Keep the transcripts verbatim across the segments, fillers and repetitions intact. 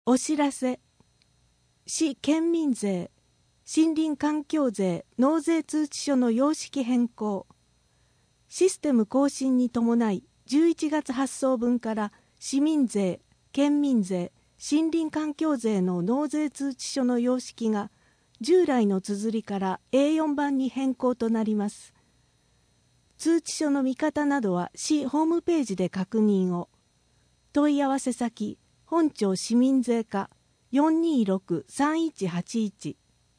お知らせ。市県民税、森林環境税納税通知書の様式変更。システム更新に伴い、じゅういちがつ発送分から市民税、県民税、森林環境税の納税通知書の様式が従来の綴りから エーよん 版に変更となります。通知書の見方などは市ホームページで確認を。問い合わせ先、本庁市民税課 よんにーろくさんいちはちいち。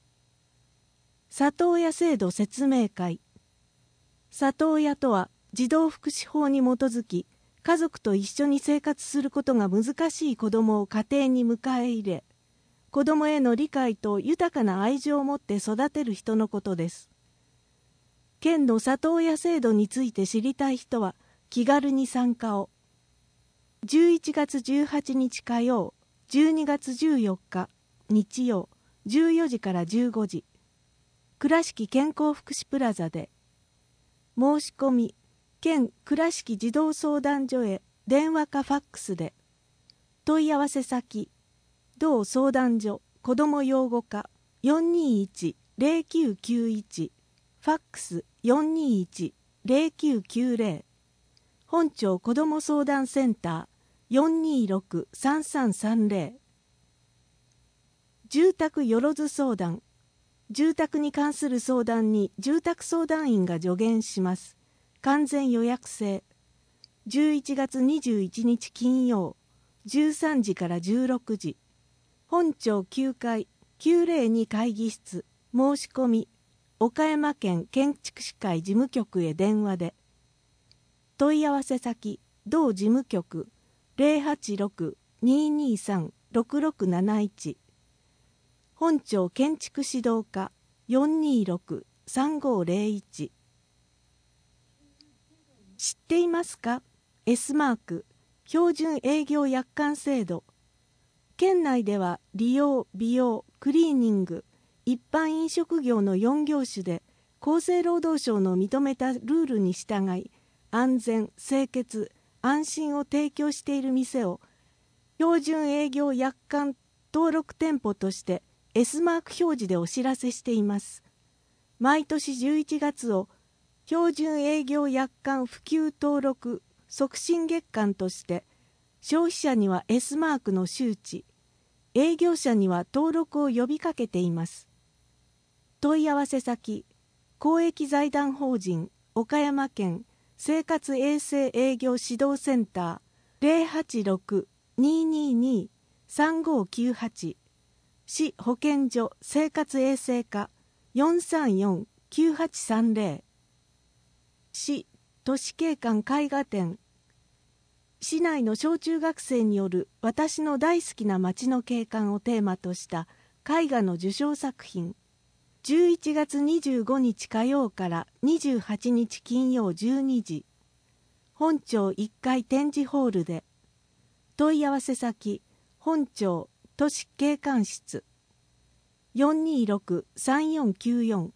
里親制度説明会。里親とは児童福祉法に基づき、家族と一緒に生活することが難しい子どもを家庭に迎え入れ、子どもへの理解と豊かな愛情を持って育てる人のことです。県の里親制度について知りたい人は気軽に参加を。じゅういちがつじゅうはちにち火曜、じゅうにがつじゅうよっか日曜、じゅうよじからじゅうごじ、倉敷健康福祉プラザで。申し込み、県倉敷児童相談所へ電話かファックスで。問い合わせ先、同相談所子ども養護課 よんにーいちぜろきゅうきゅういち、ファックス よんにーいちぜろきゅうきゅうぜろ、本庁子ども相談センター よんにーろくさんさんさんぜろ。住宅よろず相談。住宅に関する相談に住宅相談員が助言します。完全予約制。じゅういちがつにじゅういちにち金曜、じゅうさんじからじゅうろくじ。本庁きゅうかいきゅうぜろに会議室。申し込み、岡山県建築士会事務局へ電話で。問い合わせ先、同事務局 ゼロはちろく にーにーさん ろくろくなないち。本庁建築指導課 よんにーろくさんごぜろいち。知っていますか？ S マーク標準営業約款制度。県内では利用、美容、クリーニング、一般飲食業のよんぎょうしゅで厚生労働省の認めたルールに従い、安全、清潔、安心を提供している店を標準営業約款登録店舗として S マーク表示でお知らせしています。毎年じゅういちがつを標準営業約款普及登録促進月間として消費者には S マークの周知、営業者には登録を呼びかけています。問い合わせ先、公益財団法人岡山県生活衛生営業指導センター ゼロはちろく にーにーにー さんごきゅうはち、市保健所生活衛生課 よんさんよん きゅうはちさんぜろ。市都市景観絵画展。市内の小中学生による私の大好きな街の景観をテーマとした絵画の受賞作品。じゅういちがつにじゅうごにち火曜からにじゅうはちにち金曜じゅうにじ。本庁いっかい展示ホールで。問い合わせ先、本庁都市景観室 よんにーろくさんよんきゅうよん。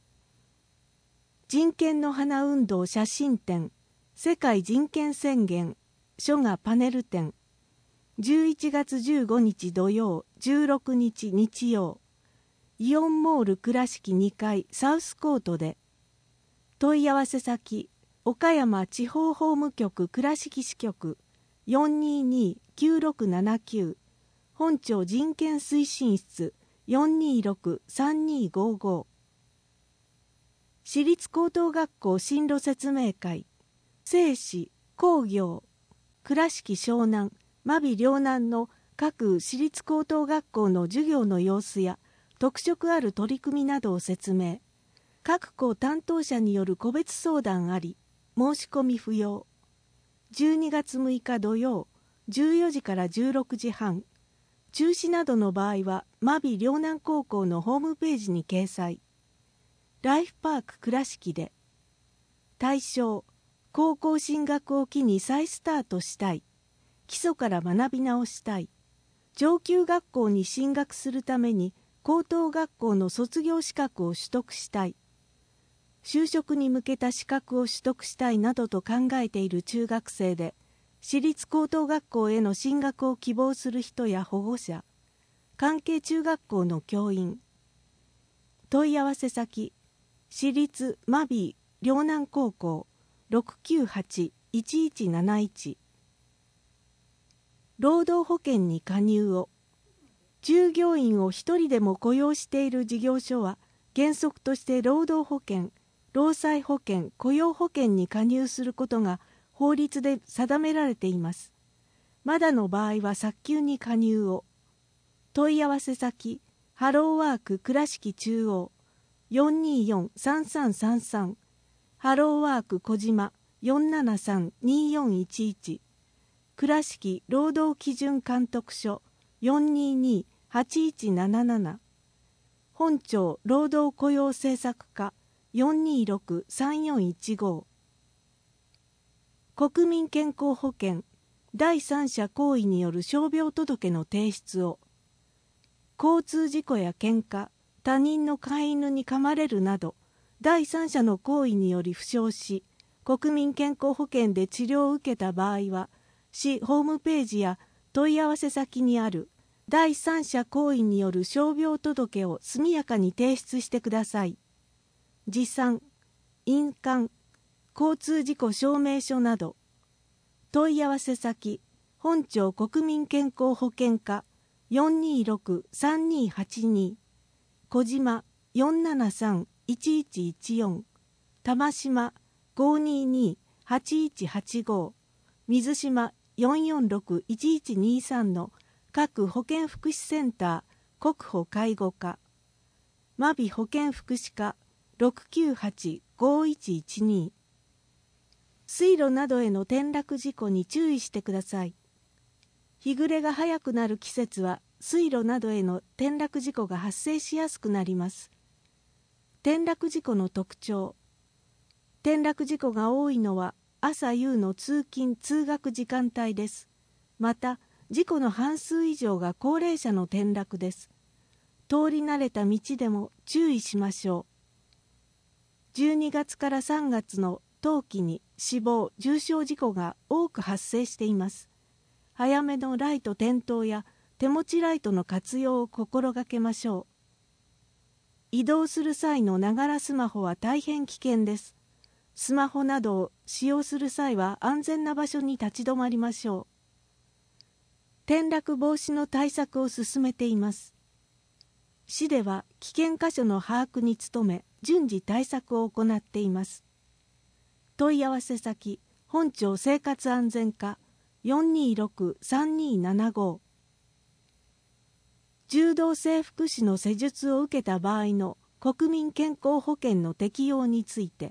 人権の花運動写真展、世界人権宣言書画パネル展。じゅういちがつじゅうごにち土曜、じゅうろくにち日曜、イオンモール倉敷にかいサウスコートで。問い合わせ先、岡山地方法務局倉敷支局 よんにーにーきゅうろくななきゅう、本庁人権推進室 よんにーろくさんにーごーごー。私立高等学校進路説明会。生死、工業、倉敷湘南、真備両南の各私立高等学校の授業の様子や特色ある取り組みなどを説明。各校担当者による個別相談あり、申し込み不要。じゅうにがつむいか土曜、じゅうよじからじゅうろくじはん。中止などの場合は真備両南高校のホームページに掲載。ライフパーク倉敷で。対象、高校進学を機に再スタートしたい。基礎から学び直したい。上級学校に進学するために高等学校の卒業資格を取得したい。就職に向けた資格を取得したいなどと考えている中学生で、 私立高等学校への進学を希望する人や保護者、関係中学校の教員。問い合わせ先、私立マビー陵南高校 ろくきゅうはち いちいちなないち。労働保険に加入を。従業員を一人でも雇用している事業所は、原則として労働保険、労災保険、雇用保険に加入することが法律で定められています。まだの場合は早急に加入を。問い合わせ先、ハローワーク倉敷中央 よんにーよん さんさんさんさん、ハローワーク小島 よんななさん にーよんいちいち、倉敷労働基準監督署 よんにーにー はちいちなななな、本庁労働雇用政策課 よんにーろく さんよんいちご。国民健康保険第三者行為による傷病届の提出を。交通事故や喧嘩、他人の飼い犬に噛まれるなど第三者の行為により負傷し、国民健康保険で治療を受けた場合は、市ホームページや問い合わせ先にある第三者行為による傷病届を速やかに提出してください。持参、印鑑、交通事故証明書など。問い合わせ先、本庁国民健康保険課 よんにーろく さんにーはちに、小島 よんななさん いちいちいちよん、玉島 ごにーにー はちいちはちご、水島 よんよんろく いちいちにさんの各保健福祉センター国保介護課、マビ保健福祉課 ろくきゅうはち ごいちいちに。水路などへの転落事故に注意してください。日暮れが早くなる季節は水路などへの転落事故が発生しやすくなります。転落事故の特徴。転落事故が多いのは朝夕の通勤・通学時間帯です。また、事故の半数以上が高齢者の転落です。通り慣れた道でも注意しましょう。じゅうにがつからさんがつの冬季に死亡・重傷事故が多く発生しています。早めのライト点灯や手持ちライトの活用を心がけましょう。移動する際のながらスマホは大変危険です。スマホなどを使用する際は安全な場所に立ち止まりましょう。転落防止の対策を進めています。市では危険箇所の把握に努め、順次対策を行っています。問い合わせ先、本庁生活安全課 よんにーろく さんにーななご。柔道整復師の施術を受けた場合の国民健康保険の適用について。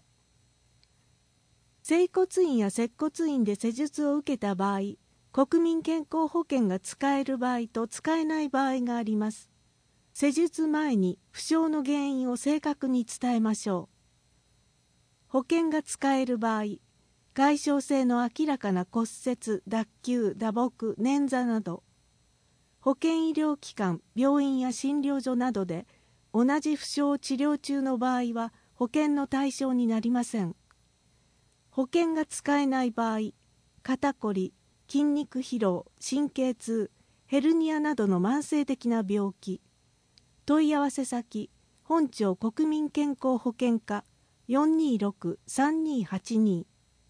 整骨院や接骨院で施術を受けた場合、国民健康保険が使える場合と使えない場合があります。施術前に負傷の原因を正確に伝えましょう。保険が使える場合、外傷性の明らかな骨折、脱臼、打撲、捻挫など、保険医療機関、病院や診療所などで同じ負傷を治療中の場合は保険の対象になりません。保険が使えない場合、肩こり、筋肉疲労、神経痛、ヘルニアなどの慢性的な病気。問い合わせ先、本庁国民健康保険課 よんにーろく さんにーはちに。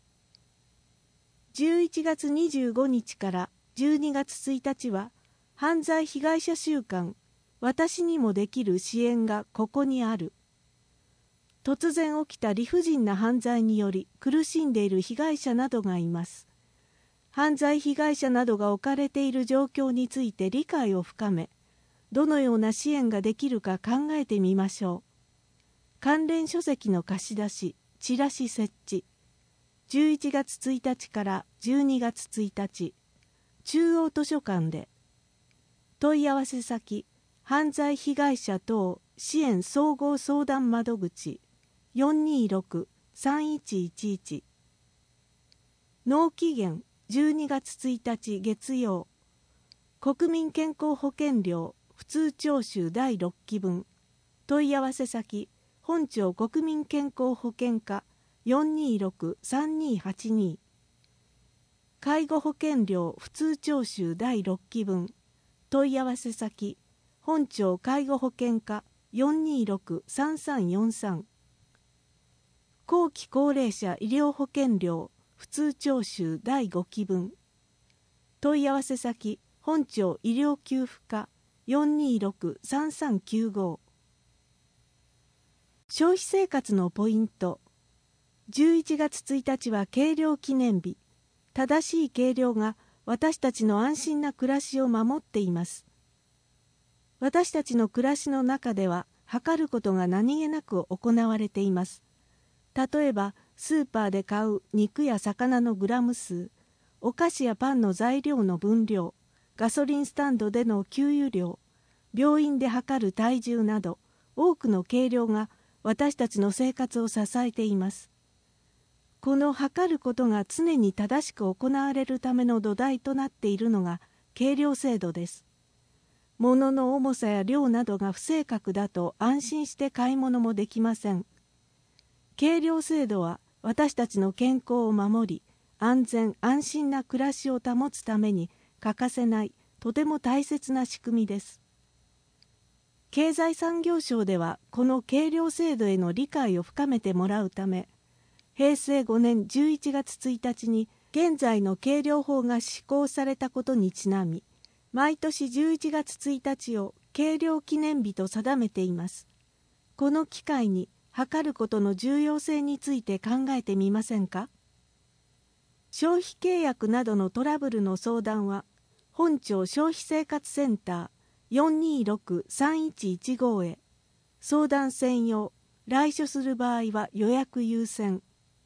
じゅういちがつにじゅうごにちからじゅうにがつついたちは、犯罪被害者週間、私にもできる支援がここにある。突然起きた理不尽な犯罪により苦しんでいる被害者などがいます。犯罪被害者などが置かれている状況について理解を深め、どのような支援ができるか考えてみましょう。関連書籍の貸し出し、チラシ設置。じゅういちがつついたちからじゅうにがつついたち、中央図書館で。問い合わせ先、犯罪被害者等支援総合相談窓口 よんにーろく さんいちいちいち。納期限じゅうにがつついたち月曜。国民健康保険料普通徴収だいろっきぶん。問い合わせ先、本庁国民健康保険課 よんにーろく さんにーはちに。 介護保険料普通徴収だいろっきぶん。問い合わせ先、本庁介護保険課 よんにーろくさんさんよんさん。後期高齢者医療保険料普通徴収だいごきぶん。問い合わせ先、本庁医療給付課 よんにーろくさんさんきゅうご。消費生活のポイント。じゅういちがつついたちは計量記念日。正しい計量が私たちの安心な暮らしを守っています。私たちの暮らしの中では測ることが何気なく行われています。例えばスーパーで買う肉や魚のグラム数、お菓子やパンの材料の分量、ガソリンスタンドでの給油量、病院で測る体重など多くの計量が私たちの生活を支えています。この測ることが常に正しく行われるための土台となっているのが計量制度です。物の重さや量などが不正確だと安心して買い物もできません。計量制度は私たちの健康を守り、安全安心な暮らしを保つために欠かせないとても大切な仕組みです。経済産業省ではこの計量制度への理解を深めてもらうため、へいせいごねんじゅういちがつついたちに現在の計量法が施行されたことにちなみ、毎年じゅういちがつついたちを計量記念日と定めています。この機会に測ることの重要性について考えてみませんか？消費契約などのトラブルの相談は、本庁消費生活センター よんにーろくさんいちいちご へ。相談専用、来所する場合は予約優先。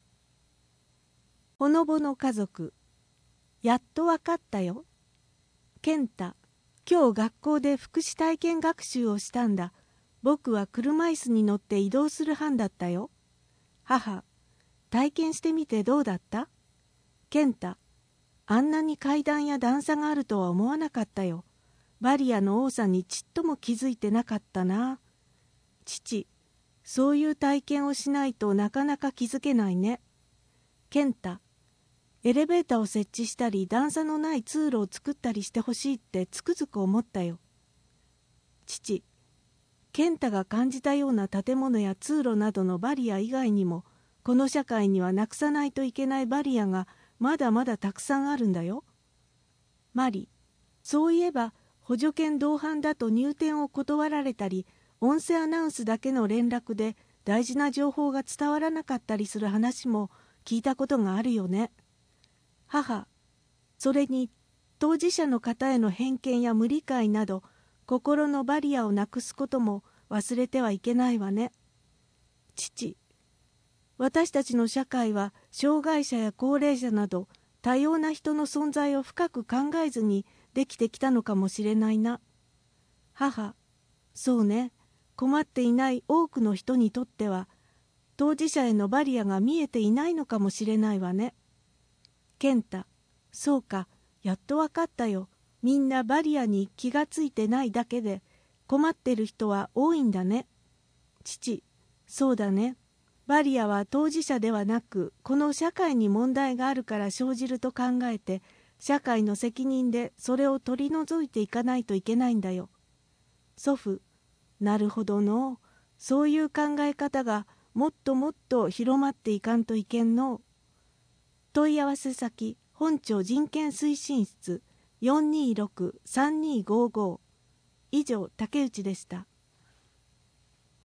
ほのぼの家族。やっとわかったよ。健太、今日学校で福祉体験学習をしたんだ。僕は車椅子に乗って移動する班だったよ。母、体験してみてどうだった？健太、あんなに階段や段差があるとは思わなかったよ。バリアの多さにちっとも気づいてなかったな。父、そういう体験をしないとなかなか気づけないね。健太、エレベーターを設置したり段差のない通路を作ったりしてほしいってつくづく思ったよ。父、健太が感じたような建物や通路などのバリア以外にも、この社会にはなくさないといけないバリアがまだまだたくさんあるんだよ。マリ、そういえば補助犬同伴だと入店を断られたり、音声アナウンスだけの連絡で大事な情報が伝わらなかったりする話も聞いたことがあるよね。母、それに当事者の方への偏見や無理解など心のバリアをなくすことも忘れてはいけないわね。父、私たちの社会は障害者や高齢者など多様な人の存在を深く考えずにできてきたのかもしれないな。母、そうね、困っていない多くの人にとっては当事者へのバリアが見えていないのかもしれないわね。健太、そうか、やっとわかったよ。みんなバリアに気がついてないだけで困ってる人は多いんだね。父、そうだね。バリアは当事者ではなく、この社会に問題があるから生じると考えて、社会の責任でそれを取り除いていかないといけないんだよ。祖父、なるほどの。そういう考え方がもっともっと広まっていかんといけんの。問い合わせ先、本庁人権推進室 よんにーろくさんにーごーご。以上、竹内でした。